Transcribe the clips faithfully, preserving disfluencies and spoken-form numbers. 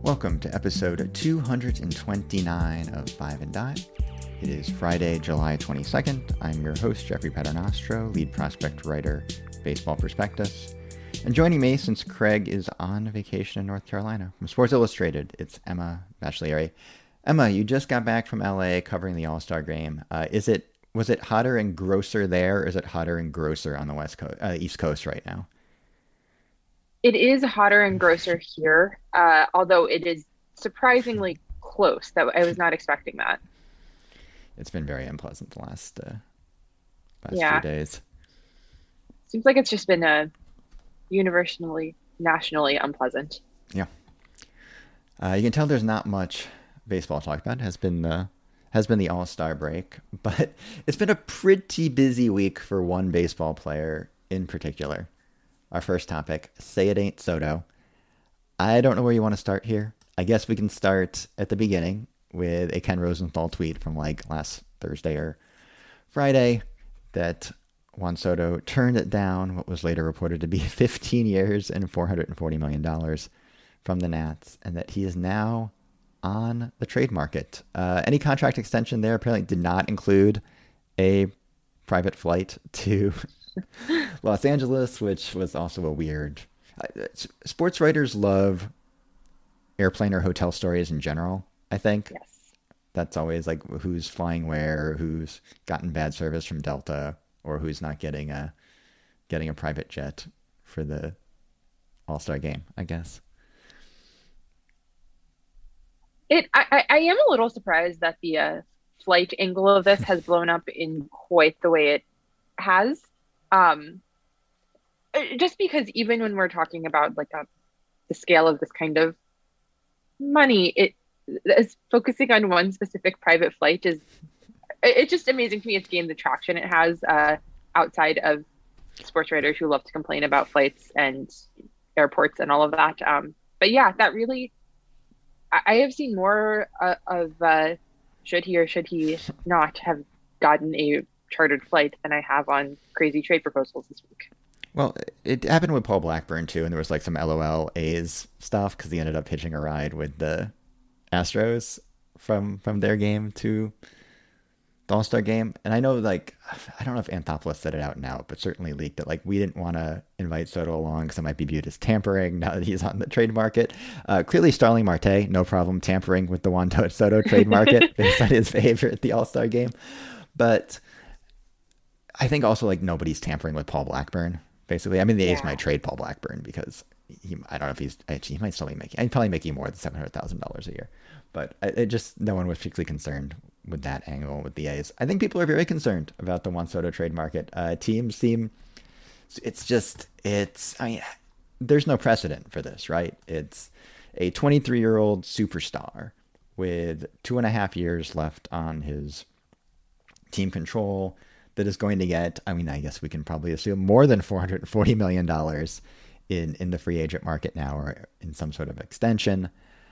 Welcome to episode two hundred twenty-nine of Five and Dime. It is Friday, July twenty-second. I'm your host, Jeffrey Paternostro, lead prospect writer, Baseball Prospectus. And joining me, since Craig is on vacation in North Carolina, from Sports Illustrated, it's Emma Bachelieri. Emma, you just got back from L A covering the All-Star Game. Uh, is it was it hotter and grosser there, or is it hotter and grosser on the West Coast, uh, East Coast right now? It is hotter and grosser here, uh, although it is surprisingly close. That I was not expecting that. It's been very unpleasant the last uh, last yeah. few days. Seems like it's just been a universally, nationally unpleasant. Yeah. Uh, you can tell there's not much baseball to talk about. It has been the has been the All-Star break, but it's been a pretty busy week for one baseball player in particular. Our first topic, Say It Ain't Soto. I don't know where you want to start here. I guess we can start at the beginning with a Ken Rosenthal tweet from like last Thursday or Friday that Juan Soto turned down what was later reported to be fifteen years and four hundred forty million dollars from the Nats, and that he is now on the trade market. Uh, any contract extension there apparently did not include a private flight to Los Angeles, which was also a weird... Uh, sports writers love airplane or hotel stories in general, I think. Yes. That's always like who's flying where, who's gotten bad service from Delta, or who's not getting a getting a private jet for the All-Star Game, I guess. It. I, I am a little surprised that the uh, flight angle of this has blown up in quite the way it has. Um, just because even when we're talking about like a, the scale of this kind of money, it is focusing on one specific private flight is it's just amazing to me. It's gained the traction it has uh, outside of sports writers who love to complain about flights and airports and all of that. Um, but yeah, that really, I, I have seen more uh, of uh, should he or should he not have gotten a chartered flight than I have on crazy trade proposals this week. Well, it happened with Paul Blackburn too, and there was like some LOL A's stuff because he ended up hitching a ride with the Astros from from their game to the All-Star Game. And I know, like, I don't know if Anthopoulos said it out and out, but certainly leaked it. Like, we didn't want to invite Soto along because it might be viewed as tampering now that he's on the trade market. Uh, clearly, Starling Marte, no problem tampering with the Juan Soto trade market based on his behavior at the All-Star Game. But I think also, like, nobody's tampering with Paul Blackburn, basically. I mean, the A's Yeah. might trade Paul Blackburn because he, I don't know if he's, actually, he might still be making, he's probably making more than seven hundred thousand dollars a year. But it, it just, no one was particularly concerned with that angle with the A's. I think people are very concerned about the Juan Soto trade market. Uh, teams seem, it's just, it's, I mean, there's no precedent for this, right? It's a twenty-three-year-old superstar with two and a half years left on his team control that is going to get, I mean, I guess we can probably assume more than four hundred forty million dollars in, in the free agent market now, or in some sort of extension.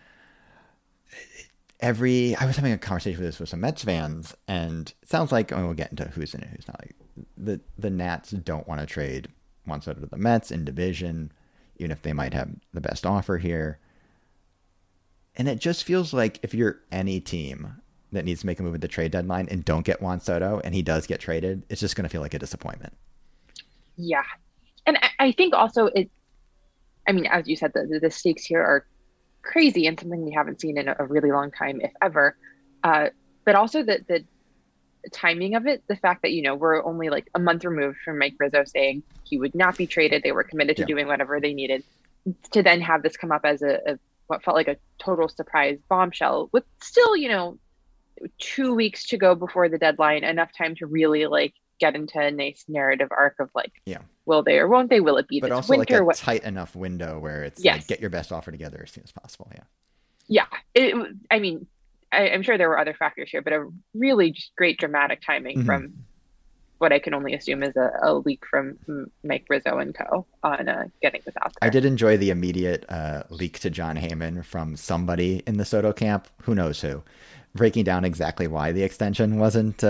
Every, I was having a conversation with this with some Mets fans, and it sounds like, I mean, we'll get into who's in it, who's not. Like, the, the Nats don't want to trade Juan Soto to the Mets in division, even if they might have the best offer here. And it just feels like if you're any team that needs to make a move at the trade deadline and don't get Juan Soto, and he does get traded, it's just going to feel like a disappointment. Yeah. And I, I think also it, I mean, as you said, the, the stakes here are crazy and something we haven't seen in a, a really long time, if ever. Uh, but also the, the timing of it, the fact that, you know, we're only like a month removed from Mike Rizzo saying he would not be traded. They were committed to Yeah. doing whatever they needed, to then have this come up as a, a what felt like a total surprise bombshell with still, you know, two weeks to go before the deadline, enough time to really like get into a nice narrative arc of like, Yeah. will they or won't they? Will it be But this also winter? like a What- tight enough window where it's Yes. like, get your best offer together as soon as possible. Yeah. Yeah. It, I mean, I, I'm sure there were other factors here, but a really just great dramatic timing Mhm. from what I can only assume is a, a leak from Mike Rizzo and co. on uh, getting this out there. I did enjoy the immediate uh, leak to John Heyman from somebody in the Soto camp, who knows who, breaking down exactly why the extension wasn't uh,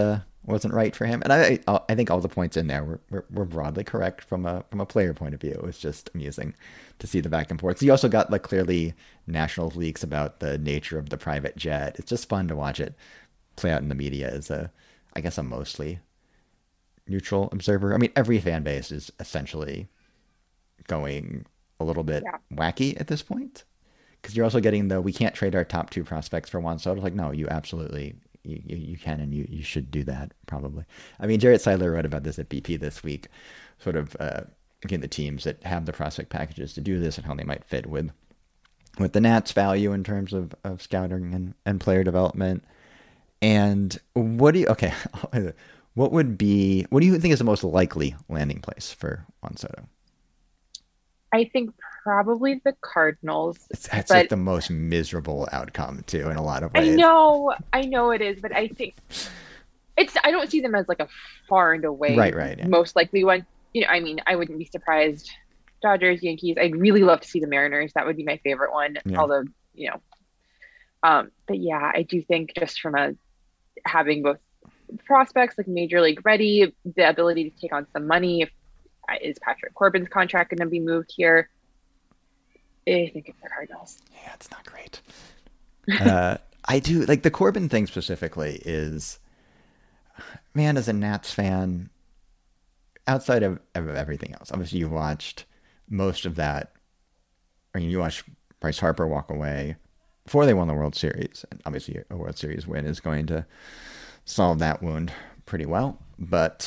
wasn't right for him. And I I think all the points in there were, were, were broadly correct from a from a player point of view. It was just amusing to see the back and forth. So you also got like clearly national leaks about the nature of the private jet. It's just fun to watch it play out in the media as a, I guess, a mostly neutral observer. I mean, every fan base is essentially going a little bit Yeah. wacky at this point, because you're also getting the we can't trade our top two prospects for Juan Soto. Like, no, you absolutely you, you, you can and you, you should do that probably. I mean, Jarrett Seidler wrote about this at B P this week, sort of uh, again the teams that have the prospect packages to do this and how they might fit with with the Nats' value in terms of, of scouting and, and player development. And what do you okay? What would be what do you think is the most likely landing place for Juan Soto? I think probably the Cardinals, It's, that's but like the most miserable outcome too, in a lot of I ways. know, I know it is, but I think it's, I don't see them as like a far and away Right, right, yeah. most likely one. You know, I mean, I wouldn't be surprised. Dodgers, Yankees. I'd really love to see the Mariners. That would be my favorite one. Yeah. Although, you know, um, but yeah, I do think just from a having both prospects like major league ready, the ability to take on some money. If, is Patrick Corbin's contract going to be moved here? I think it's the Cardinals. Yeah, it's not great. uh, I do like the Corbin thing specifically is, man, as a Nats fan, outside of, of everything else, obviously you watched most of that. I mean, you watched Bryce Harper walk away before they won the World Series, and obviously a World Series win is going to solve that wound pretty well. But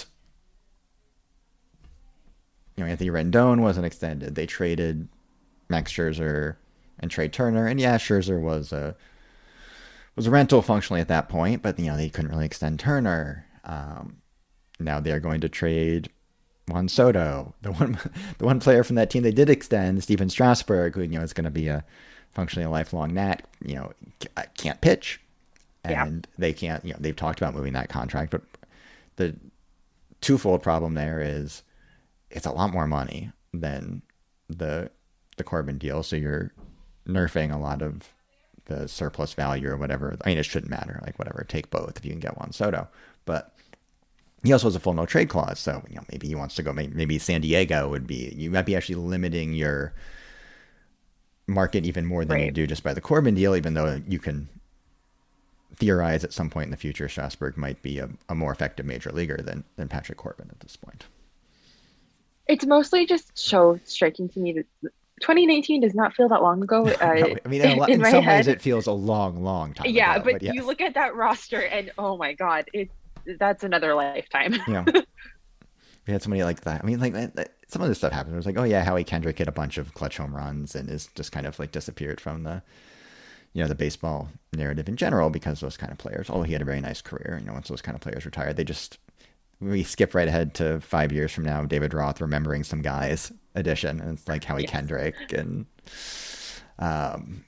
you know, Anthony Rendon wasn't extended. They traded Max Scherzer and Trey Turner, and yeah, Scherzer was a was a rental functionally at that point, but you know they couldn't really extend Turner. Um, now they're going to trade Juan Soto, the one the one player from that team they did extend, Steven Strasburg, who you know is going to be a functionally a lifelong Nat. You know, can't pitch, and yeah. they can't. You know, they've talked about moving that contract, but the twofold problem there is it's a lot more money than the the Corbin deal, so you're nerfing a lot of the surplus value or whatever. I mean, it shouldn't matter. Like, whatever, take both if you can get Juan Soto. But he also has a full no trade clause, so you know maybe he wants to go. Maybe San Diego would be. You might be actually limiting your market even more than right. you do just by the Corbin deal, even though you can theorize at some point in the future Strasburg might be a, a more effective major leaguer than than Patrick Corbin at this point. It's mostly just so striking to me that twenty nineteen does not feel that long ago. Uh, no, I mean, in, a lot, in, in some head. ways, it feels a long, long time yeah, ago. But, but yes. You look at that roster, and oh my god, it that's another lifetime. Yeah, we had somebody like that. I mean, like some of this stuff happened. It was like, oh yeah, Howie Kendrick hit a bunch of clutch home runs and is just kind of like disappeared from the, you know, the baseball narrative in general because those kind of players. Although he had a very nice career, you know, once those kind of players retired, they just. We skip right ahead to five years from now, David Roth remembering some guys edition, and it's like Howie yes. Kendrick and um,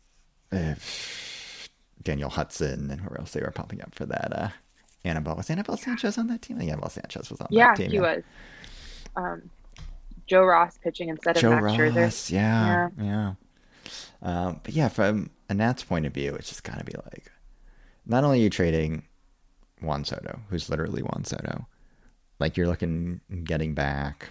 Daniel Hudson and who else they were popping up for that. Uh, Anibal was Anibal Sanchez on that team? Yeah, Anibal Sanchez was on yeah, that team. He yeah, he was. Um, Joe Ross pitching instead of Joe Max Ross, Scherzer. Yeah, yeah. yeah. Um, but yeah, from a Nats point of view, it's just got to be like, not only are you trading Juan Soto, who's literally Juan Soto. Like, you're looking, getting back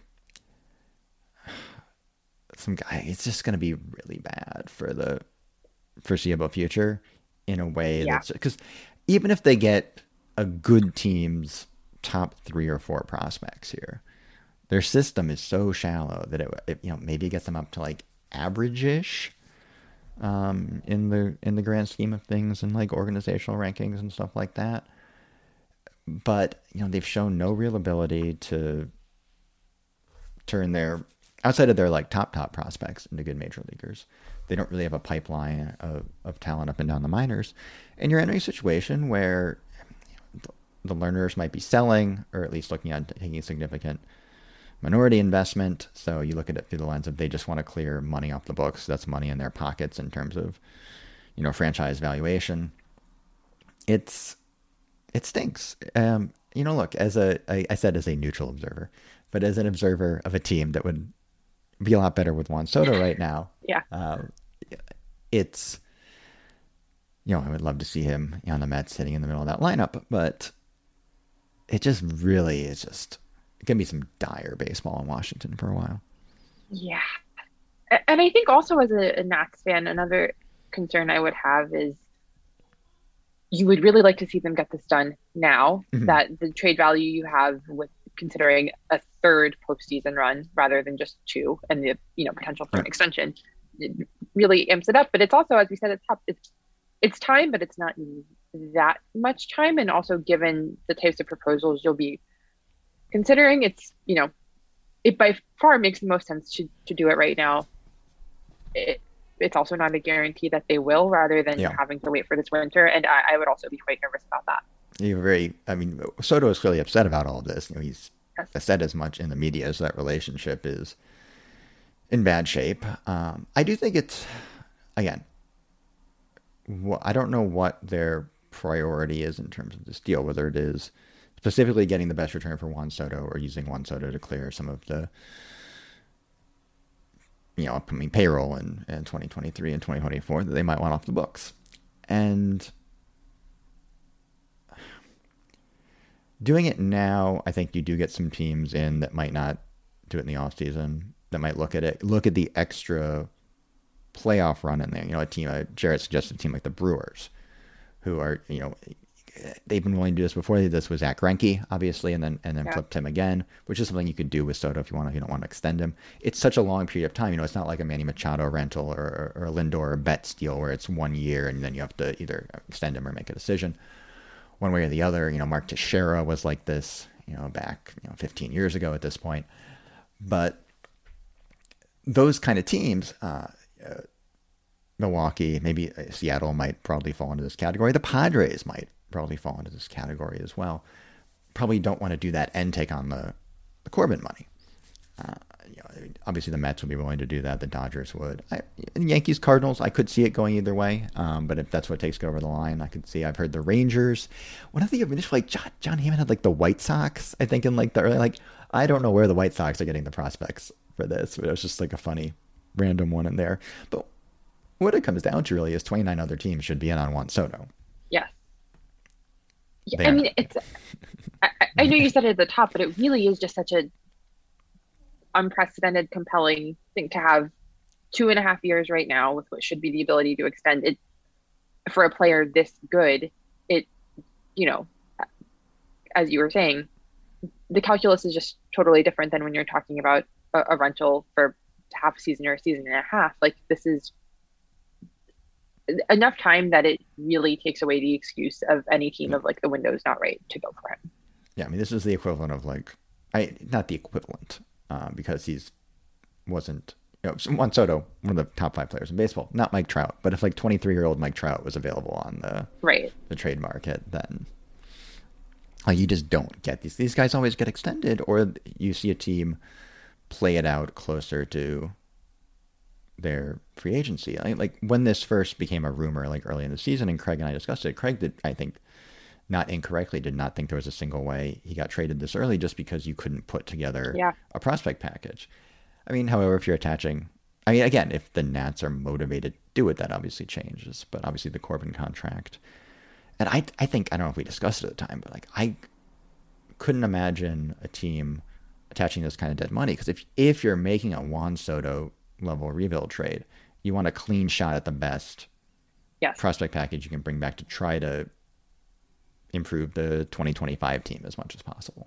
some guy. It's just going to be really bad for the foreseeable future in a way yeah. that's because even if they get a good team's top three or four prospects here, their system is so shallow that it, it you know, maybe it gets them up to like average-ish um, in the in the grand scheme of things and like organizational rankings and stuff like that. But, you know, they've shown no real ability to turn their, outside of their, like, top, top prospects into good major leaguers. They don't really have a pipeline of, of talent up and down the minors. And you're entering a situation where you know, the, the learners might be selling, or at least looking at taking significant minority investment. So you look at it through the lens of they just want to clear money off the books. That's money in their pockets in terms of, you know, franchise valuation. It's... It stinks. Um, you know, look, as a, I, I said as a neutral observer, but as an observer of a team that would be a lot better with Juan Soto right now. yeah. Um, it's, you know, I would love to see him on the Mets sitting in the middle of that lineup, but it just really is just it can be some dire baseball in Washington for a while. Yeah. A- And I think also as a, a Nats fan, another concern I would have is you would really like to see them get this done now, Mhm. that the trade value you have with considering a third postseason run rather than just two and the, you know, potential for Yeah. an extension, it really amps it up. But it's also, as we said, it's tough. It's it's time, but it's not that much time. And also given the types of proposals you'll be considering, it's, you know, it by far makes the most sense to to do it right now. It, it's also not a guarantee that they will, rather than Yeah. having to wait for this winter. And I, I would also be quite nervous about that. You're very, I mean, Soto is clearly upset about all of this. You know, he's Yes. said as much in the media as that relationship is in bad shape. Um, I do think it's, again, wh- I don't know what their priority is in terms of this deal, whether it is specifically getting the best return for Juan Soto or using Juan Soto to clear some of the, you know, upcoming payroll in, in twenty twenty-three and twenty twenty-four that they might want off the books. And doing it now, I think you do get some teams in that might not do it in the off season, that might look at it, look at the extra playoff run in there. You know, a team, uh, Jarrett suggested a team like the Brewers, who are, you know, they've been willing to do this before. This was Zach Greinke, obviously, and then and then Yeah. flipped him again, which is something you could do with Soto if you want to. You don't want to extend him. It's such a long period of time. You know, it's not like a Manny Machado rental or, or a Lindor or Betts deal where it's one year and then you have to either extend him or make a decision one way or the other. You know, Mark Teixeira was like this, you know, back, you know, fifteen years ago at this point. But those kind of teams, uh, uh, Milwaukee, maybe Seattle might probably fall into this category. The Padres might probably fall into this category as well. Probably don't want to do that and take on the, the Corbin money. Uh, you know, obviously, the Mets would be willing to do that. The Dodgers would. I, Yankees, Cardinals, I could see it going either way. Um, but if that's what takes to go over the line, I could see. I've heard the Rangers. One of the initial, like John, John Heyman had like the White Sox. I think in like the early, like I don't know where the White Sox are getting the prospects for this, but it was just like a funny, random one in there. But what it comes down to really is twenty-nine other teams should be in on Juan Soto. Yes. Yeah, They I are mean, not. it's. I, I I know you said it at the top, but it really is just such a unprecedented, compelling thing to have two and a half years right now with what should be the ability to extend it for a player this good. It, you know, as you were saying, the calculus is just totally different than when you're talking about a, a rental for half a season or a season and a half. Like this is enough time that it really takes away the excuse of any team of like the window's not right to go for him. Yeah, I mean, this is the equivalent of like, I not the equivalent, uh, because he's wasn't, you know, Juan Soto, one of the top five players in baseball, not Mike Trout, but if like twenty-three year old Mike Trout was available on the Right. the trade market, then uh, you just don't get these. These guys always get extended, or you see a team play it out closer to their free agency. I, like when this first became a rumor, like early in the season, and Craig and I discussed it. Craig did, I think, not incorrectly, did not think there was a single way he got traded this early, just because you couldn't put together Yeah. a prospect package. I mean, however, if you're attaching, I mean, again, if the Nats are motivated to do it, that obviously changes. But obviously, the Corbin contract, and I, I think I don't know if we discussed it at the time, but like I couldn't imagine a team attaching this kind of dead money, because if if you're making a Juan Soto level rebuild trade, you want a clean shot at the best Yes. prospect package you can bring back to try to improve the twenty twenty-five team as much as possible.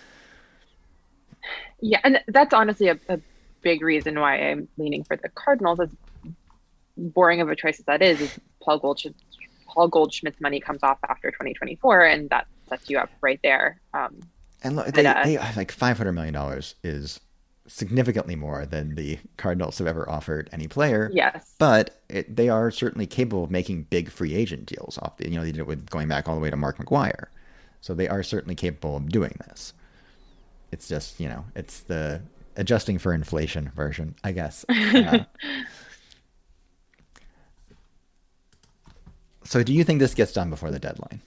Yeah, and that's honestly a, a big reason why I'm leaning for the Cardinals. As boring of a choice as that is, is Paul Goldschmidt. Paul Goldschmidt's money comes off after twenty twenty-four, and that sets you up right there. Um, And look, they, and, uh, they like five hundred million dollars is significantly more than the Cardinals have ever offered any player. yes, But it, they are certainly capable of making big free agent deals off the, you know, they did it with going back all the way to Mark McGwire. So they are certainly capable of doing this. It's just, you know, it's the adjusting for inflation version, I guess. Uh, so do you think this gets done before the deadline?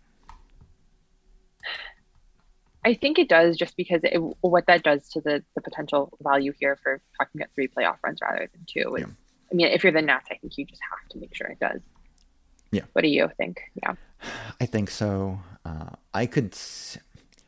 I think it does, just because it, what that does to the, the potential value here for talking about three playoff runs rather than two is, Yeah. I mean, if you're the Nats, I think you just have to make sure it does. Yeah. What do you think? Yeah. I think so. Uh, I could. s-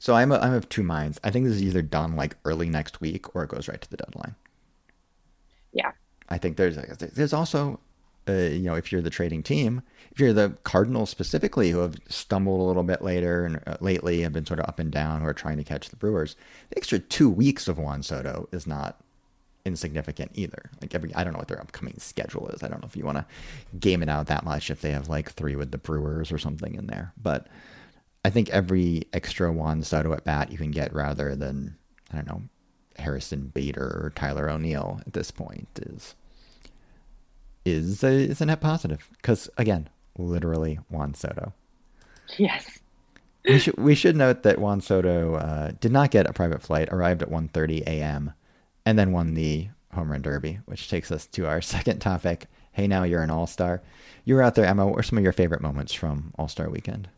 So I'm a, I'm of two minds. I think this is either done like early next week or it goes right to the deadline. Yeah. I think there's there's also, uh, you know, if you're the trading team, if you're the Cardinals specifically, who have stumbled a little bit later and uh, lately have been sort of up and down, who are trying to catch the Brewers, the extra two weeks of Juan Soto is not insignificant either. Like every, I don't know what their upcoming schedule is. I don't know if you want to game it out that much if they have like three with the Brewers or something in there. But I think every extra Juan Soto at bat you can get rather than, I don't know, Harrison Bader or Tyler O'Neill at this point is is a, is a net positive. Because again, literally Juan Soto. Yes. We should we should note that Juan Soto uh, did not get a private flight, arrived at one thirty a.m. and then won the home run derby, which takes us to our second topic. Hey, now you're an all-star. You were out there, Emma. What were some of your favorite moments from All-Star Weekend?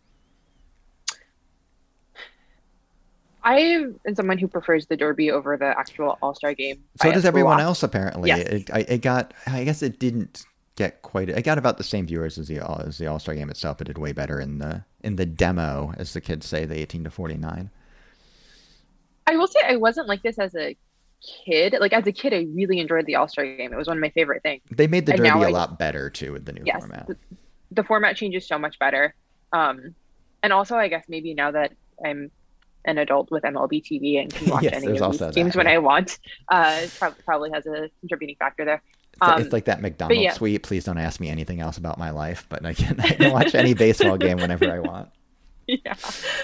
I am someone who prefers the Derby over the actual All-Star game. So does a everyone lot. else, apparently. Yes. It, it got, I guess it didn't get quite, it got about the same viewers as the as the All-Star game itself. It did way better in the in the demo, as the kids say, the eighteen to forty-nine. I will say I wasn't like this as a kid. Like as a kid, I really enjoyed the All-Star game. It was one of my favorite things. They made the And Derby now a I- lot better, too, with the new Yes. format. The, the format changes so much better. Um, and also, I guess maybe now that I'm an adult with M L B T V and can watch Yes, any there's of also these games that, when yeah. I want, uh, it prob- probably has a contributing factor there. It's, like- Um, it's like that McDonald's yeah. tweet, please don't ask me anything else about my life, but I can, I can watch any baseball game whenever I want. Yeah.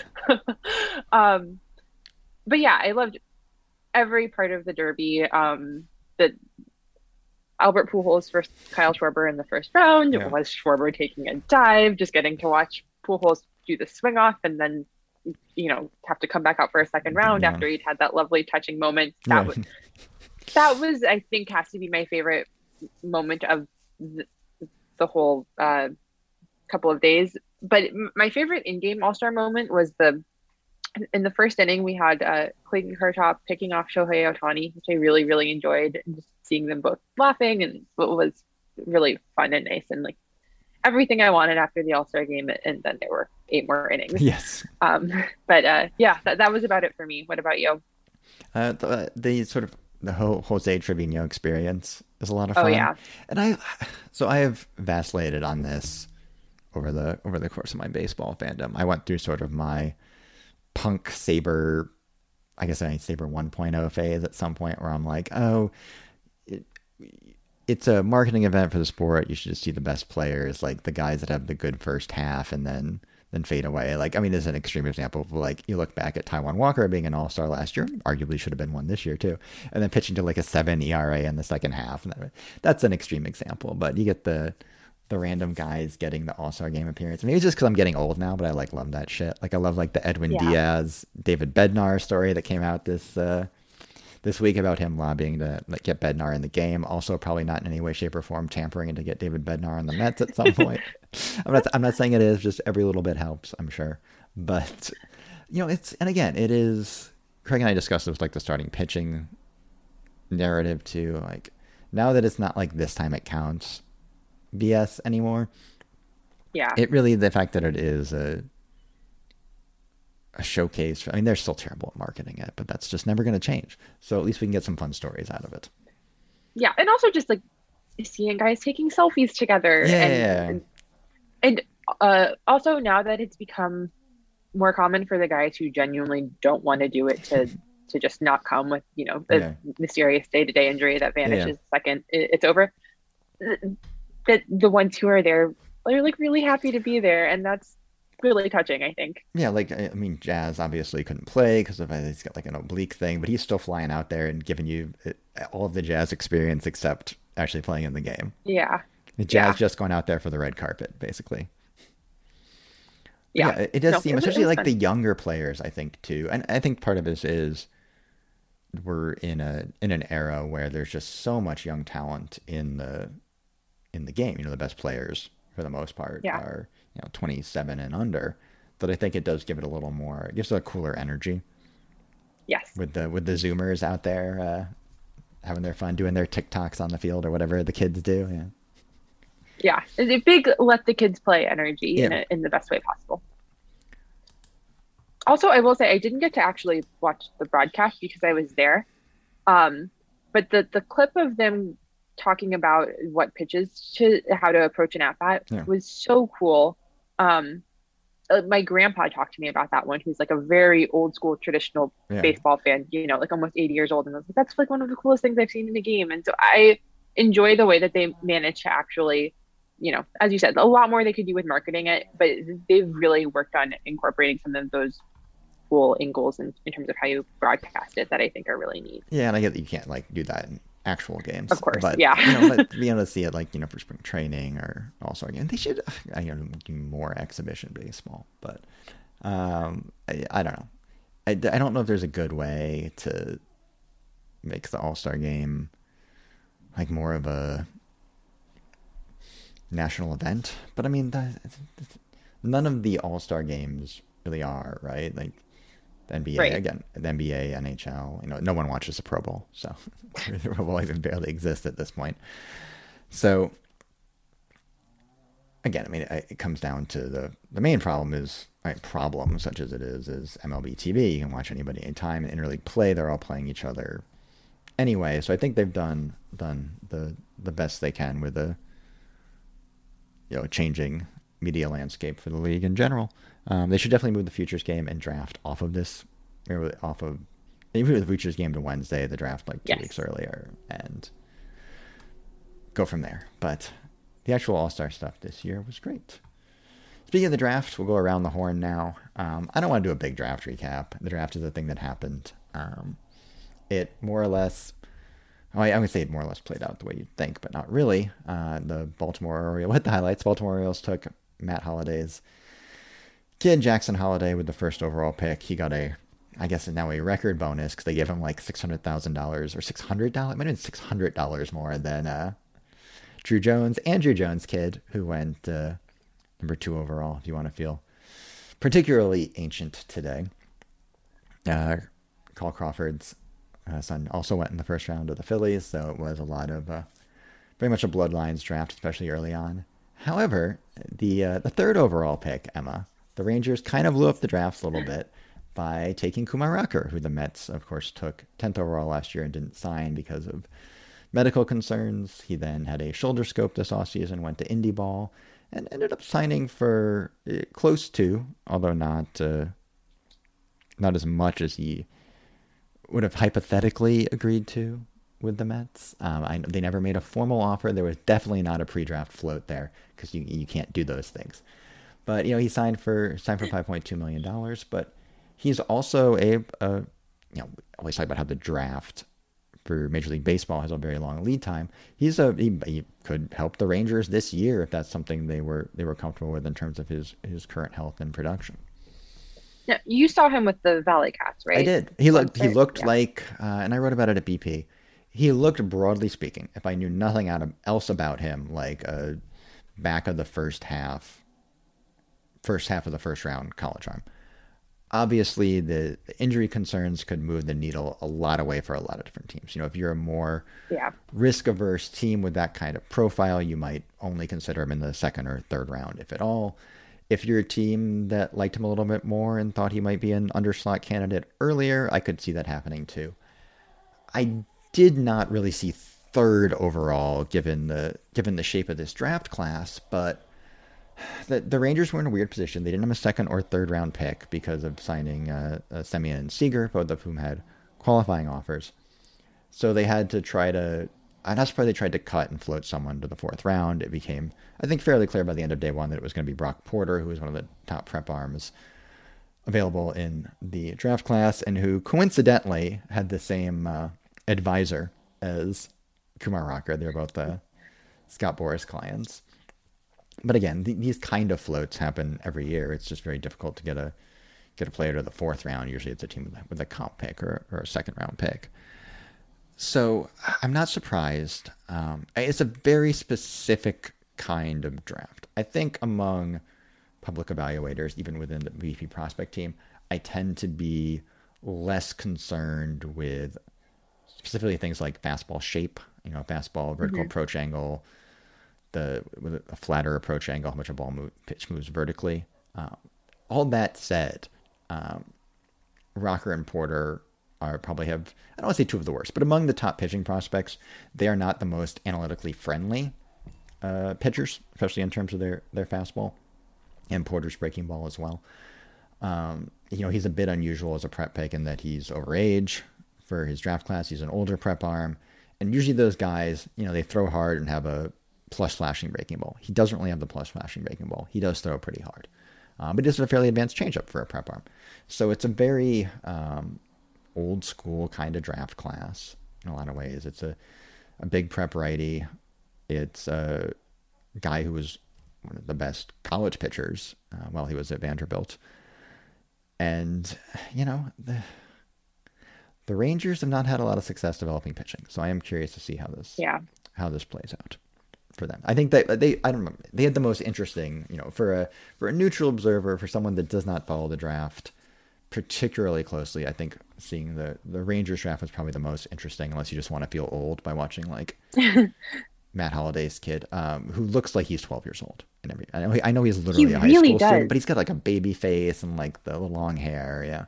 um, but yeah, I loved every part of the Derby. Um, the Albert Pujols versus Kyle Schwarber in the first round. Yeah. It was Schwarber taking a dive, just getting to watch Pujols do the swing off and then, you know, have to come back out for a second round Yeah. after he'd had that lovely touching moment. That Yeah. was, that was, I think, has to be my favorite moment of the, the whole uh, couple of days. But m- my favorite in-game All-Star moment was the in the first inning we had uh, Clayton Kershaw picking off Shohei Ohtani, which I really really enjoyed, and just seeing them both laughing and what was really fun and nice and like everything I wanted after the All-Star game. And then there were eight more innings. Yes. Um, but uh, yeah, that that was about it for me. What about you? Uh, the, the sort of the whole Jose Trevino experience is a lot of Oh, fun. yeah. And I, so I have vacillated on this over the over the course of my baseball fandom. I went through sort of my punk saber, I guess I saber 1.0 phase at some point where I'm like, oh, it, it's a marketing event for the sport. You should just see the best players, like the guys that have the good first half and then then fade away. Like, I mean, this is an extreme example of like, you look back at Taijuan Walker being an all-star last year, arguably should have been one this year too, and then pitching to like a seven E R A in the second half. And that, that's an extreme example, but you get the the random guys getting the all-star game appearance. Maybe it's just because I'm getting old now, but I like love that shit. Like I love like the Edwin Yeah. Diaz, David Bednar story that came out this uh, this week about him lobbying to like get Bednar in the game. Also, probably not in any way, shape, or form tampering to get David Bednar on the Mets at some point. I'm not. I'm not saying it is. Just every little bit helps. I'm sure, but you know, it's and again, it is. Craig and I discussed it with like the starting pitching narrative too. Like now that it's not like this time it counts B S anymore. Yeah. It really the fact that it is a a showcase. I mean, they're still terrible at marketing it, but that's just never going to change. So at least we can get some fun stories out of it. Yeah. And also just like seeing guys taking selfies together. Yeah. And, and uh, also now that it's become more common for the guys who genuinely don't want to do it to to just not come with, you know, a Yeah. mysterious day-to-day injury that vanishes Yeah. the second it- it's over. That the ones who are there are like really happy to be there. And that's really touching, I think. Yeah, like I I mean, Jazz obviously couldn't play because of he's got like an oblique thing, but he's still flying out there and giving you uh, all of the Jazz experience except actually playing in the game. Yeah. The Jazz Yeah. just going out there for the red carpet, basically. But Yeah. it it does No, seem, it was- it especially was like fun. the younger players, I think too, and I think part of this is we're in a in an era where there's just so much young talent in the in the game. You know, the best players for the most part Yeah. are you know twenty-seven and under. That I think it does give it a little more, it gives it a cooler energy Yes. with the with the Zoomers out there uh, having their fun, doing their TikToks on the field or whatever the kids do. Yeah. Yeah. It's a big let the kids play energy in, Yeah. a, in the best way possible. Also, I will say I didn't get to actually watch the broadcast because I was there. Um, but the the clip of them talking about what pitches to how to approach an at bat Yeah. was so cool. Um, uh, my grandpa talked to me about that one, who's like a very old school traditional Yeah. baseball fan, you know, like almost eighty years old, and I was like, that's like one of the coolest things I've seen in the game. And so I enjoy the way that they managed to actually, you know, as you said, a lot more they could do with marketing it, but they've really worked on incorporating some of those cool angles in, in terms of how you broadcast it that I think are really neat. Yeah, and I get that you can't like do that in actual Of games, course, but yeah. you know, but being able to see it like you know for spring training or also again, they should I you know do more exhibition baseball. But um, I, I don't know. I, I don't know if there's a good way to make the All Star game like more of a national event. But I mean, the, none of the All Star games really are, right? Like the N B A Right. again, the N B A, N H L. You know, no one watches the Pro Bowl, so the Pro Bowl even barely exists at this point. So again, I mean, it, it comes down to the the main problem is right, problem such as it is is M L B T V. You can watch anybody anytime. In interleague play, they're all playing each other anyway. So I think they've done done the the best they can with the you know changing media landscape for the league in general. Um, they should definitely move the futures game and draft off of this, or off of they moved the futures game to Wednesday, the draft like two Yes. weeks earlier, and go from there. But the actual All Star stuff this year was great. Speaking of the draft, we'll go around the horn now. Um, I don't want to do a big draft recap. The draft is a thing that happened. Um, it more or less, oh, I, I would say it more or less played out the way you'd think, but not really. Uh, the Baltimore Orioles, with the highlights, Baltimore Orioles took Matt Holliday's kid, Jackson Holliday, with the first overall pick. He got a, I guess now a record bonus because they gave him like six hundred thousand dollars or six hundred dollars, it might have been six hundred dollars more than uh, Drew Jones, Andrew Jones' kid, who went uh, number two overall, if you want to feel particularly ancient today. Uh, Carl Crawford's uh, son also went in the first round of the Phillies, so it was a lot of uh, very much a bloodlines draft, especially early on. However, the uh, the third overall pick, Emma, the Rangers kind of blew up the draft a little bit by taking Kumar Rocker, who the Mets, of course, took tenth overall last year and didn't sign because of medical concerns. He then had a shoulder scope this offseason, went to Indie Ball, and ended up signing for uh, close to, although not uh, not as much as he would have hypothetically agreed to with the Mets. Um, I, they never made a formal offer. There was definitely not a pre-draft float there because you you can't do those things. But you know he signed for signed for five point two million dollars. But he's also a, a you know always talk about how the draft for Major League Baseball has a very long lead time. He's a he, he could help the Rangers this year if that's something they were they were comfortable with in terms of his his current health and production. Yeah, you saw him with the Valley Cats, I right? did. He looked he Website? looked Yeah. like, uh, and I wrote about it at B P. He looked, broadly speaking, if I knew nothing out of, else about him, like a back of the first half, first half of the first round college arm. Obviously, the, the injury concerns could move the needle a lot away for a lot of different teams. You know, if you're a more Yeah. risk averse team with that kind of profile, you might only consider him in the second or third round, if at all. If you're a team that liked him a little bit more and thought he might be an underslot candidate earlier, I could see that happening too. I did not really see third overall given the given the shape of this draft class, but the the Rangers were in a weird position. They didn't have a second or third round pick because of signing uh, uh, Semien and Seager, both of whom had qualifying offers. So they had to try to. I'm not surprised they tried to cut and float someone to the fourth round. It became, I think, fairly clear by the end of day one that it was going to be Brock Porter, who was one of the top prep arms available in the draft class, and who coincidentally had the same uh, advisor as Kumar Rocker. They're both uh, Scott Boras clients. But again, th- these kind of floats happen every year. It's just very difficult to get a get a player to the fourth round. Usually, it's a team with a, with a comp pick or, or a second round pick. So I'm not surprised. Um, it's a very specific kind of draft. I think among public evaluators, even within the V P prospect team, I tend to be less concerned with specifically things like fastball shape, you know, fastball vertical Mm-hmm. approach angle, the with a flatter approach angle, how much a ball move, pitch moves vertically. Um, all that said, Um, Rocker and Porter are probably have, I don't want to say two of the worst, but among the top pitching prospects, they are not the most analytically friendly uh, pitchers, especially in terms of their, their fastball and Porter's breaking ball as well. Um, you know, he's a bit unusual as a prep pick in that he's over age for his draft class. He's an older prep arm. And usually those guys, you know, they throw hard and have a plus flashing breaking ball. He doesn't really have the plus flashing breaking ball. He does throw pretty hard. Um, but it's a fairly advanced changeup for a prep arm. So it's a very um, old school kind of draft class in a lot of ways. It's a, a big prep righty. It's a guy who was one of the best college pitchers uh, while he was at Vanderbilt. And, you know, the, the Rangers have not had a lot of success developing pitching. So I am curious to see how this yeah. how this plays out for them. I think that they, I don't know, they had the most interesting, you know, for a, for a neutral observer, for someone that does not follow the draft particularly closely, I think seeing the, the Rangers draft was probably the most interesting, unless you just want to feel old by watching like Matt Holliday's kid, um, who looks like he's twelve years old. And every, I know, I know he's literally he a high really school does. student, but he's got like a baby face and like the long hair. Yeah.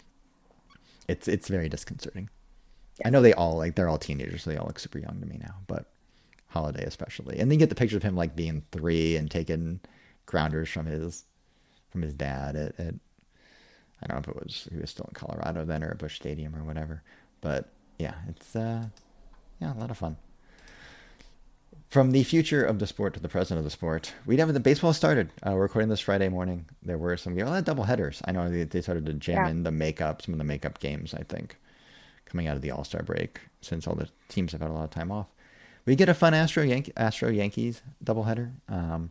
It's, it's very disconcerting. Yeah. I know they all like, they're all teenagers, so they all look super young to me now, but Holliday especially. And then you get the picture of him like being three and taking grounders from his, from his dad at, at I don't know if it was, he was still in Colorado then or at Busch Stadium or whatever, but yeah, it's, uh, yeah, a lot of fun. From the future of the sport to the present of the sport, we have the baseball started. Uh, we're recording this Friday morning. There were some, a lot of double headers. I know they, they started to jam yeah. in the makeup, some of the makeup games, I think, coming out of the All-Star break, since all the teams have had a lot of time off. We get a fun Astro Yankee, Astro Yankees doubleheader. Um,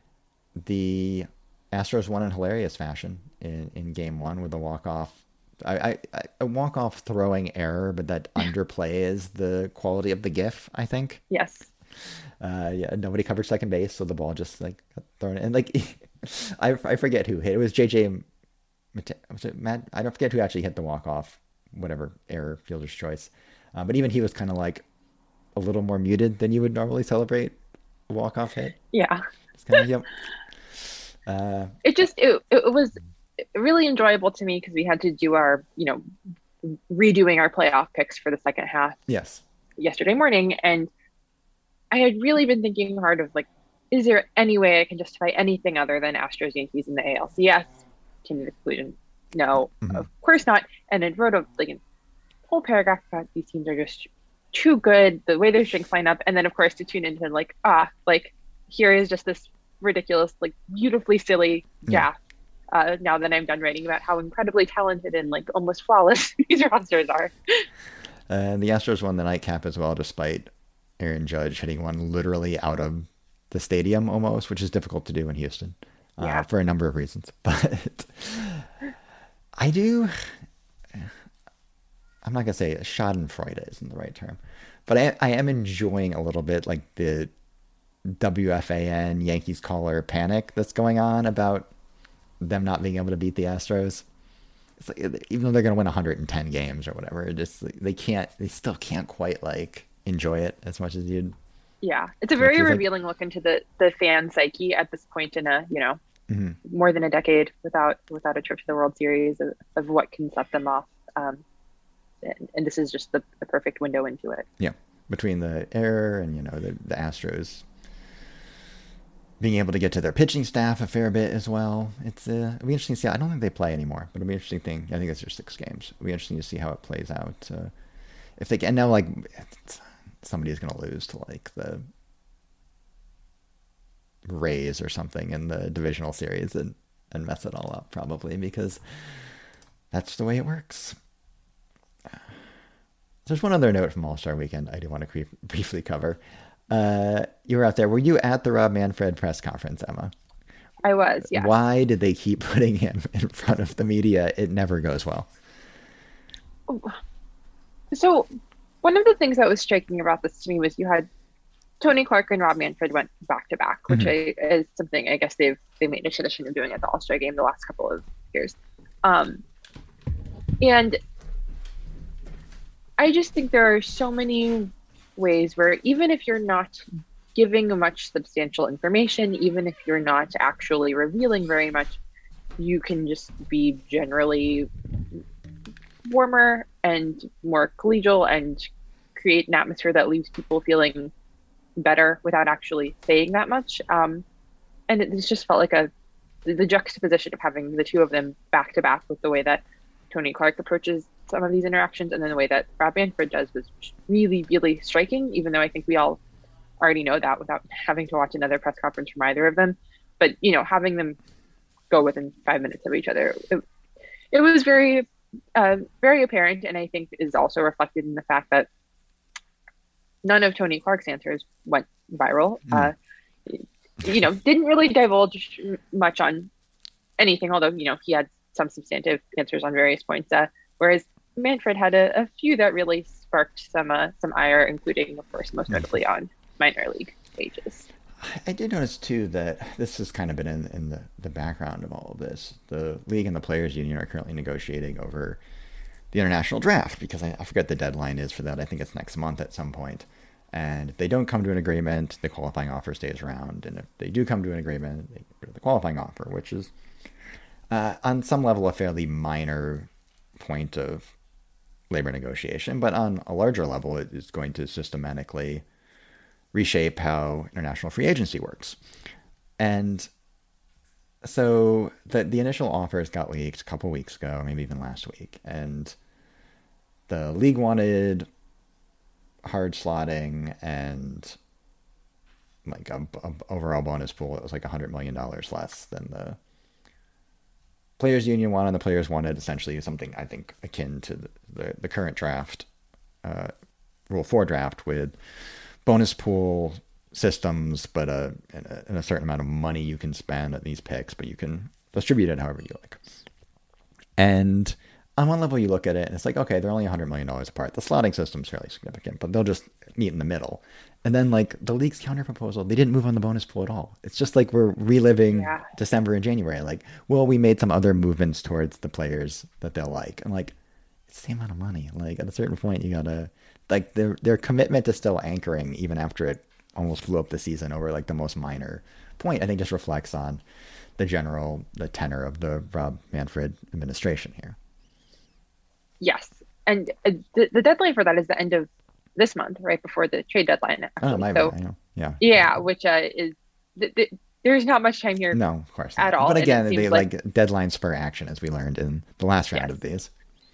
the Astros won in hilarious fashion in, in game one with a walk-off. I, I, a walk-off throwing error, but that underplays the quality of the GIF, I think. Yes. Uh, yeah, nobody covered second base, so the ball just like got thrown in. And like, I, I forget who hit. It was J J. Was it Matt? I don't forget who actually hit the walk-off, whatever error, fielder's choice. Uh, but even he was kind of like a little more muted than you would normally celebrate a walk-off hit. Yeah. It's kind of, yep. Uh, it just, it, it was really enjoyable to me because we had to do our, you know, redoing our playoff picks for the second half. Yes. Yesterday morning. And I had really been thinking hard of like, is there any way I can justify anything other than Astros Yankees in the A L C S? To the conclusion, no, mm-hmm. of course not. And then wrote a like a whole paragraph about these teams are just too good, the way their strengths line up, and then of course to tune into like ah, like here is just this ridiculous, like beautifully silly gaff. Yeah. Uh, now that I'm done writing about how incredibly talented and like almost flawless these rosters are. And uh, the Astros won the nightcap as well, despite Aaron Judge hitting one literally out of the stadium almost, which is difficult to do in Houston uh, yeah. for a number of reasons. But I do, I'm not going to say schadenfreude isn't the right term, but I, I am enjoying a little bit like the W F A N Yankees caller panic that's going on about them not being able to beat the Astros. It's like, even though they're going to win one hundred ten games or whatever, it just they can't, they still can't quite like enjoy it as much as you'd. Yeah, it's a very revealing like, look into the the fan psyche at this point in a you know mm-hmm. more than a decade without without a trip to the World Series of, of what can set them off, um, and, and this is just the, the perfect window into it. Yeah, between the error and you know the the Astros being able to get to their pitching staff a fair bit as well. It's uh, it'll be interesting to see. I don't think they play anymore, but it'll be an interesting thing. I think it's just six games. It'll be interesting to see how it plays out. Uh, if they can now like. Somebody's going to lose to like the Rays or something in the divisional series and, and mess it all up probably because that's the way it works. There's one other note from All-Star Weekend I do want to cre- briefly cover. Uh, you were out there. Were you at the Rob Manfred press conference, Emma? I was, yeah. Why did they keep putting him in front of the media? It never goes well. So... one of the things that was striking about this to me was you had Tony Clark and Rob Manfred went back to back, which mm-hmm. I, is something I guess they've they made a tradition of doing at the All-Star game the last couple of years. Um, and I just think there are so many ways where even if you're not giving much substantial information, even if you're not actually revealing very much, you can just be generally warmer and more collegial and create an atmosphere that leaves people feeling better without actually saying that much. Um, and it just felt like a the juxtaposition of having the two of them back to back with the way that Tony Clark approaches some of these interactions and then the way that Rob Manfred does was really, really striking, even though I think we all already know that without having to watch another press conference from either of them. But, you know, having them go within five minutes of each other, it, it was very, uh, very apparent. And I think is also reflected in the fact that none of Tony Clark's answers went viral. Mm. Uh, you know, didn't really divulge much on anything, although, you know, he had some substantive answers on various points. Uh, whereas Manfred had a, a few that really sparked some uh, some ire, including, of course, most notably on minor league pages. I did notice, too, that this has kind of been in, in the, the background of all of this. The league and the players' union are currently negotiating over the international draft because I, I forget the deadline is for that. I think it's next month at some point. And if they don't come to an agreement, the qualifying offer stays around. And if they do come to an agreement, they get rid of the qualifying offer, which is uh, on some level a fairly minor point of labor negotiation. But on a larger level, it is going to systematically reshape how international free agency works. And so the, the initial offers got leaked a couple weeks ago, maybe even last week. And the league wanted hard slotting and like a, a overall bonus pool that was like one hundred million dollars less than the players union wanted. The players wanted essentially something I think akin to the, the, the current draft, uh, Rule four draft with bonus pool systems, but a, a, a certain amount of money you can spend at these picks, but you can distribute it however you like. And on one level, you look at it and it's like, okay, they're only one hundred million dollars apart. The slotting system's fairly significant, but they'll just meet in the middle. And then, like, the league's counterproposal, they didn't move on the bonus pool at all. It's just like we're reliving yeah. December and January. Like, well, we made some other movements towards the players that they'll like. And, like, it's the same amount of money. Like, at a certain point, you gotta, like, their their commitment is still anchoring even after it almost blew up the season over, like, the most minor point, I think just reflects on the general, the tenor of the Rob Manfred administration here. Yes. And uh, the, the deadline for that is the end of this month, right before the trade deadline. Actually. Oh, my so, bad. I know. Yeah. Yeah, which uh, is, th- th- there's not much time here. No, of course not. At all. But again, they like, like deadlines spur action, as we learned in the last round yes. of these.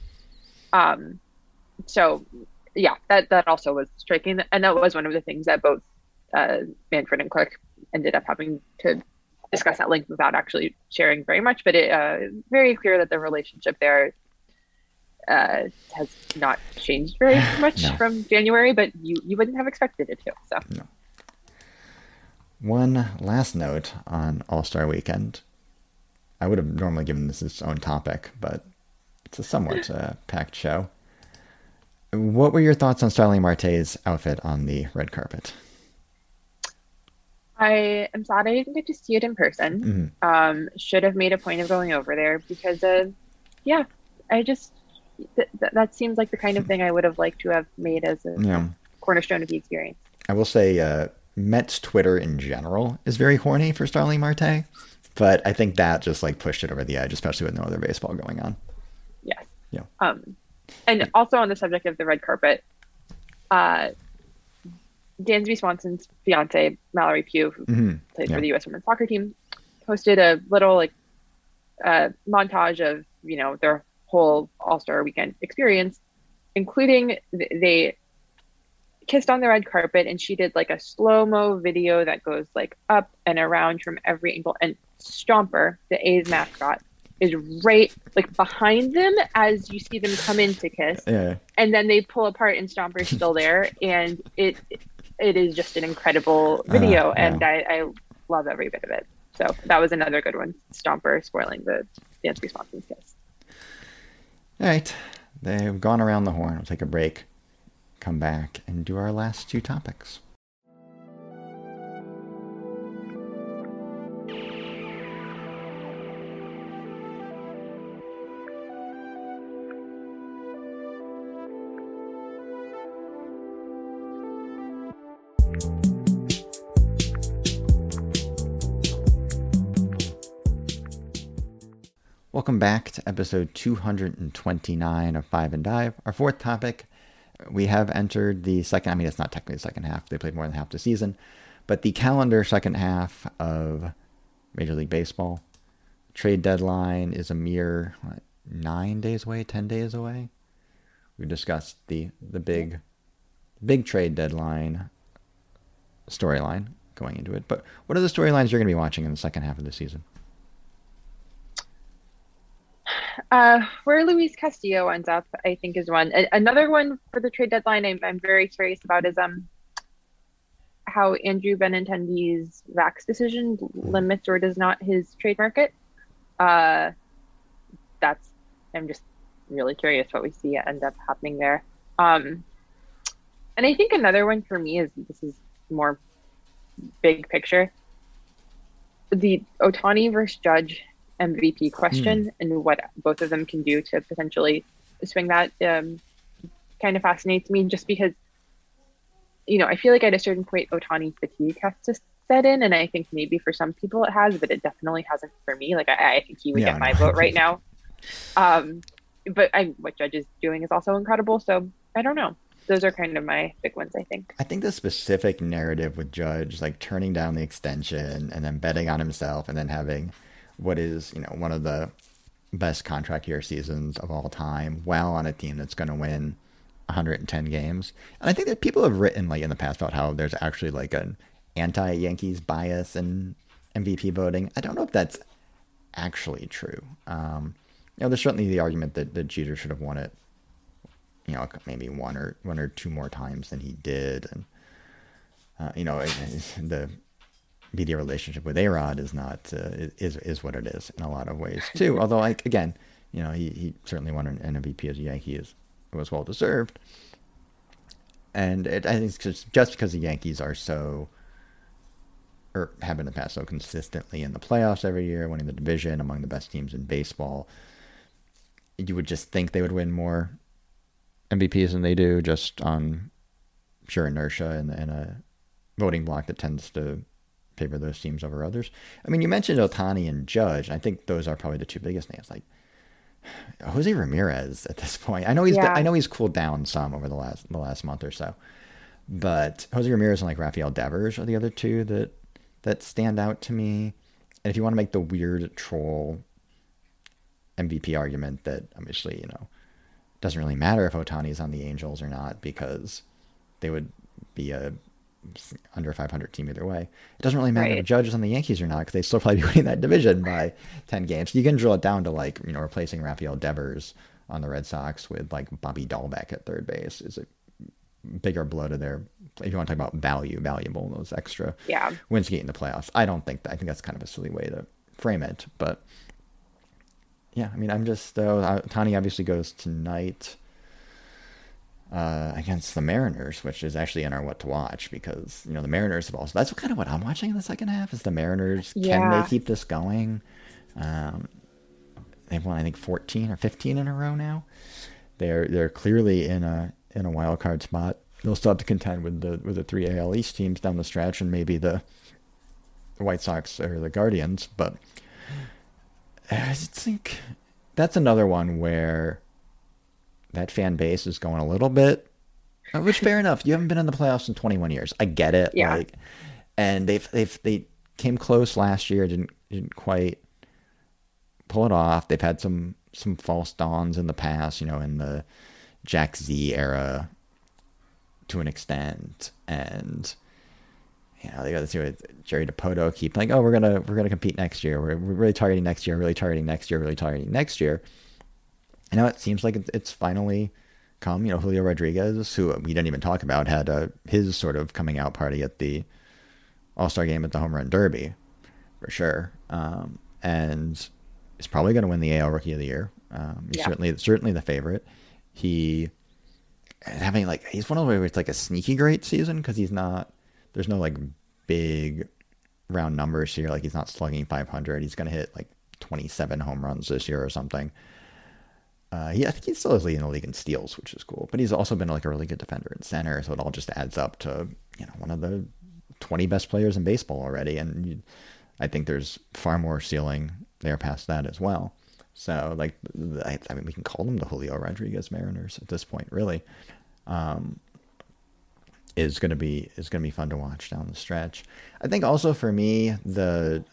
Um, so, yeah, that, that also was striking. And that was one of the things that both uh, Manfred and Clark ended up having to discuss at length without actually sharing very much. But it uh, very clear that the relationship there uh has not changed very much no. from January, but you you wouldn't have expected it to. So no. One last note on All-Star Weekend. I would have normally given this its own topic, but it's a somewhat uh, packed show. What were your thoughts on Starling Marte's outfit on the red carpet? I am sad I didn't get to see it in person. Mm-hmm. Um, should have made a point of going over there because, uh, yeah, I just th- th- that seems like the kind of thing I would have liked to have made as a yeah. cornerstone of the experience. I will say, uh, Mets Twitter in general is very horny for Starling Marte, but I think that just like pushed it over the edge, especially with no other baseball going on. Yes. Yeah. Um, and also on the subject of the red carpet, uh, Dansby Swanson's fiance, Mallory Pugh, who mm-hmm. played yeah. for the U S women's soccer team, posted a little like uh, montage of, you know, their whole All-Star Weekend experience, including th- they kissed on the red carpet and she did like a slow-mo video that goes like up and around from every angle. And Stomper, the A's mascot, is right like behind them as you see them come in to kiss. Yeah. And then they pull apart and Stomper's still there. And it it is just an incredible video. Uh, yeah. And I, I love every bit of it. So that was another good one. Stomper spoiling the Dansby Swanson's kiss. All right. They've gone around the horn. We'll take a break, come back, and do our last two topics. Welcome back to episode two hundred twenty-nine of Five and Dive. Our fourth topic, we have entered the second, I mean, it's not technically the second half. They played more than half the season, but the calendar second half of Major League Baseball. Trade deadline is a mere what, nine days away, ten days away. We discussed the the big, big trade deadline storyline going into it. But what are the storylines you're going to be watching in the second half of the season? Uh, where Luis Castillo ends up, I think, is one. A- another one for the trade deadline I'm, I'm very curious about is um how Andrew Benintendi's Vax decision limits or does not his trade market. Uh, that's, I'm just really curious what we see end up happening there. Um, and I think another one for me is, this is more big picture, the Ohtani versus Judge M V P question mm. and what both of them can do to potentially swing that um, kind of fascinates me, just because, you know, I feel like at a certain point Ohtani fatigue has to set in, and I think maybe for some people it has, but it definitely hasn't for me. Like I, I think he would yeah, get my vote right now. Um, but I, what Judge is doing is also incredible. So I don't know. Those are kind of my big ones, I think. I think the specific narrative with Judge, like turning down the extension and then betting on himself and then having what is, you know, one of the best contract year seasons of all time, while on a team that's going to win one hundred ten games. And I think that people have written like in the past about how there's actually like an anti-Yankees bias in M V P voting. I don't know if that's actually true. Um, you know, there's certainly the argument that, that Jeter should have won it, you know, maybe one or one or two more times than he did. And, uh, you know, the media relationship with A-Rod is not, uh, is, is what it is in a lot of ways too. Although, like, again, you know, he, he certainly won an M V P as a Yankee. Is, it was well deserved. And it, I think it's just, just because the Yankees are so, or have been in the past so consistently in the playoffs every year, winning the division, among the best teams in baseball, you would just think they would win more M V Ps than they do, just on pure inertia and, and a voting block that tends to favor those teams over others. I mean, you mentioned Ohtani and Judge. I think those are probably the two biggest names. Like Jose Ramirez at this point. I know he's yeah. been, I know he's cooled down some over the last the last month or so, but Jose Ramirez and like Rafael Devers are the other two that that stand out to me. And if you want to make the weird troll M V P argument that obviously, you know, doesn't really matter if Ohtani's on the Angels or not because they would be a under five hundred team either way. It doesn't really matter right. if Judge is on the Yankees or not because they still probably be winning that division by ten games. You can drill it down to like, you know, replacing Rafael Devers on the Red Sox with like Bobby Dahlbeck at third base is a bigger blow to their, if you want to talk about value, valuable, those extra yeah. wins to get in the playoffs. I don't think that, I think that's kind of a silly way to frame it, but yeah, I mean, I'm just, uh, Ohtani obviously goes tonight uh, against the Mariners, which is actually in our what to watch because, you know, the Mariners have also, that's kind of what I'm watching in the second half is the Mariners. Yeah. Can they keep this going? Um, they've won, I think, fourteen or fifteen in a row now. They're, they're clearly in a, in a wild card spot. They'll still have to contend with the, with the three A L East teams down the stretch and maybe the, the White Sox or the Guardians, but I think that's another one where that fan base is going a little bit, which fair enough. You haven't been in the playoffs in twenty-one years. I get it. Yeah. Like, and they've, they've, they came close last year. Didn't, didn't quite pull it off. They've had some, some false dawns in the past, you know, in the Jack Z era to an extent. And, you know, they got to see with Jerry Dipoto keep like, oh, we're gonna we're gonna compete next year. We're, we're really targeting next year. Really targeting next year. Really targeting next year. And now it seems like it's finally come. You know, Julio Rodriguez, who we didn't even talk about, had a, his sort of coming out party at the All-Star game at the Home Run Derby, for sure. Um, and is probably going to win the A L Rookie of the Year. Um, he's yeah. certainly certainly the favorite. He having like he's one of the way where it's like a sneaky great season because he's not. There's no like big round numbers here. Like he's not slugging five hundred. He's going to hit like twenty-seven home runs this year or something. Uh, he, I think he still is leading the league in steals, which is cool. But he's also been like a really good defender in center, so it all just adds up to, you know, one of the twenty best players in baseball already. And you, I think there's far more ceiling there past that as well. So, like, I, I mean, we can call them the Julio Rodriguez Mariners at this point, really. Um, is going to be is going to be fun to watch down the stretch. I think also for me, the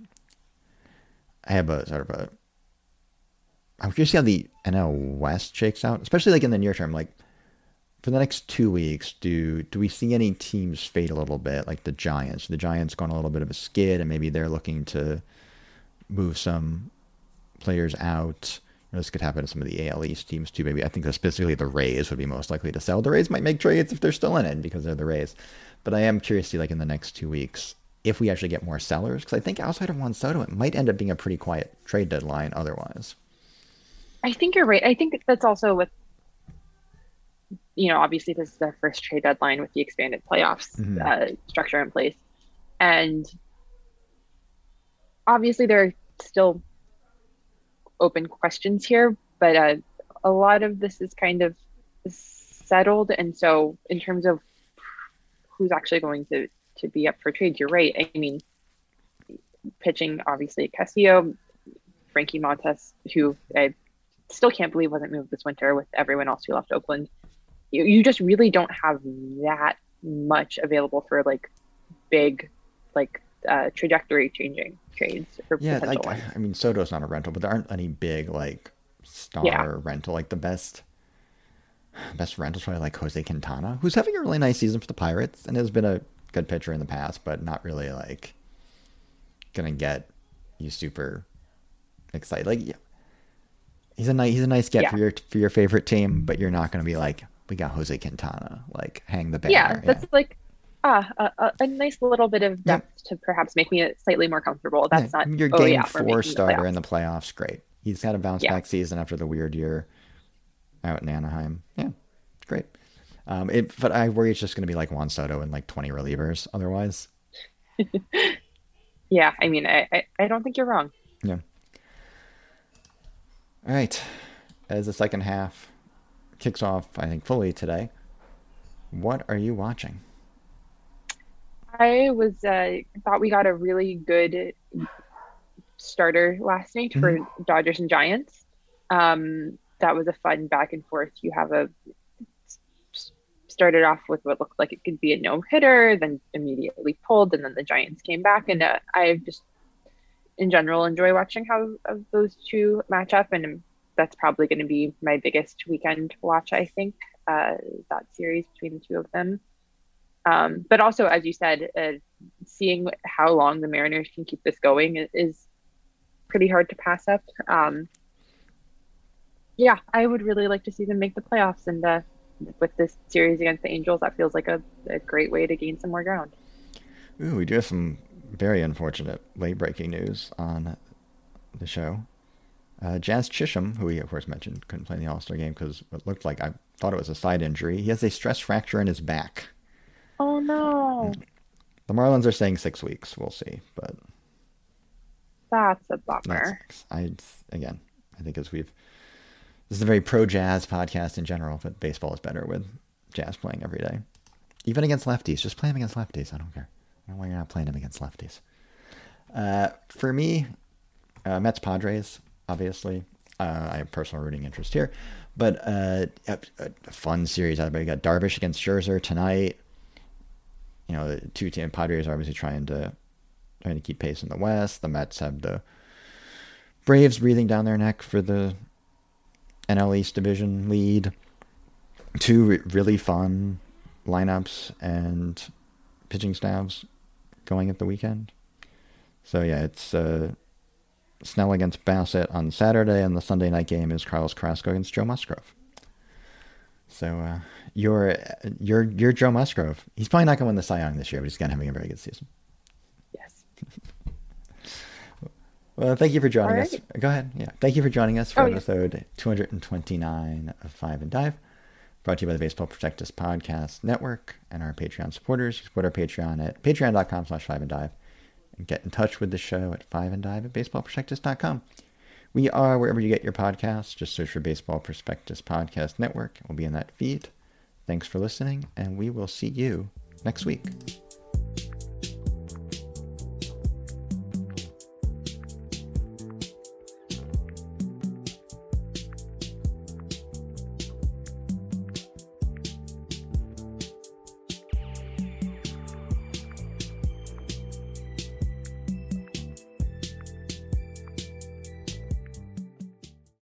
I have a sort of a I'm curious to see how the N L West shakes out, especially like in the near term. Like for the next two weeks, do do we see any teams fade a little bit, like the Giants? The Giants going a little bit of a skid, and maybe they're looking to move some players out. You know, this could happen to some of the A L East teams too. Maybe I think that specifically the Rays would be most likely to sell. The Rays might make trades if they're still in it because they're the Rays. But I am curious to see, like in the next two weeks, if we actually get more sellers, because I think outside of Juan Soto, it might end up being a pretty quiet trade deadline otherwise. I think you're right. I think that's also with, you know, obviously this is the first trade deadline with the expanded playoffs mm-hmm. uh, structure in place. And obviously there are still open questions here, but uh, a lot of this is kind of settled. And so in terms of who's actually going to, to be up for trade, you're right. I mean, pitching, obviously, Castillo, Frankie Montas, who I still can't believe wasn't moved this winter with everyone else who left Oakland. You, you just really don't have that much available for like big, like uh, trajectory changing trades. For yeah, like ones. I mean, Soto's not a rental, but there aren't any big like star yeah. rental. Like the best, best rental's probably like Jose Quintana, who's having a really nice season for the Pirates and has been a good pitcher in the past, but not really like gonna get you super excited. Like, yeah, he's a nice he's a nice get yeah. for your for your favorite team, but you're not gonna be like, we got Jose Quintana, like hang the banner. Yeah, that's yeah. like ah a, a nice little bit of depth yeah. to perhaps make me slightly more comfortable. That's yeah. not your oh, game yeah, four starter the in the playoffs. Great, he's had a bounce yeah. back season after the weird year out in Anaheim. Yeah, great. Um, it, but I worry it's just going to be like Juan Soto and like twenty relievers otherwise. yeah, I mean, I, I, I don't think you're wrong. Yeah. All right. As the second half kicks off, I think, fully today, what are you watching? I was uh, thought we got a really good starter last night for mm-hmm. Dodgers and Giants. Um, that was a fun back and forth. You have a started off with what looked like it could be a no-hitter, then immediately pulled, and then the Giants came back. And uh, I just, in general, enjoy watching how uh, those two match up, and that's probably going to be my biggest weekend watch, I think, uh, that series between the two of them. Um, but also, as you said, uh, seeing how long the Mariners can keep this going is, is pretty hard to pass up. Um, yeah, I would really like to see them make the playoffs, and uh, with this series against the Angels, that feels like a, a great way to gain some more ground. Ooh, we do have some very unfortunate late-breaking news on the show. Uh, Jazz Chisholm, who we, of course, mentioned, couldn't play in the All-Star game because it looked like, I thought it was a side injury. He has a stress fracture in his back. Oh, no. The Marlins are saying six weeks. We'll see, but... That's a bummer. That's, I, again, I think as we've... This is a very pro-Jazz podcast in general, but baseball is better with Jazz playing every day. Even against lefties. Just play them against lefties. I don't care. I don't know why you're not playing them against lefties. Uh, for me, uh, Mets-Padres, obviously. Uh, I have personal rooting interest here. But uh, a, a fun series. Everybody got Darvish against Scherzer tonight. You know, the two team Padres are obviously trying to trying to keep pace in the West. The Mets have the Braves breathing down their neck for the N L East division lead. Two re- really fun lineups and pitching staffs going at the weekend. So yeah, it's uh, Snell against Bassett on Saturday, and the Sunday night game is Carlos Carrasco against Joe Musgrove. So uh, you're you're you're Joe Musgrove. He's probably not going to win the Cy Young this year, but he's going to have a very good season. Yes. Well, thank you for joining All us. right. Go ahead. Yeah, thank you for joining us for oh, episode yeah. two hundred twenty-nine of Five and Dive, brought to you by the Baseball Prospectus Podcast Network and our Patreon supporters. You support our Patreon at patreon.com slash five and dive and get in touch with the show at five and dive at baseball prospectus dot com. We are wherever you get your podcasts. Just search for Baseball Prospectus Podcast Network. We'll be in that feed. Thanks for listening, and we will see you next week.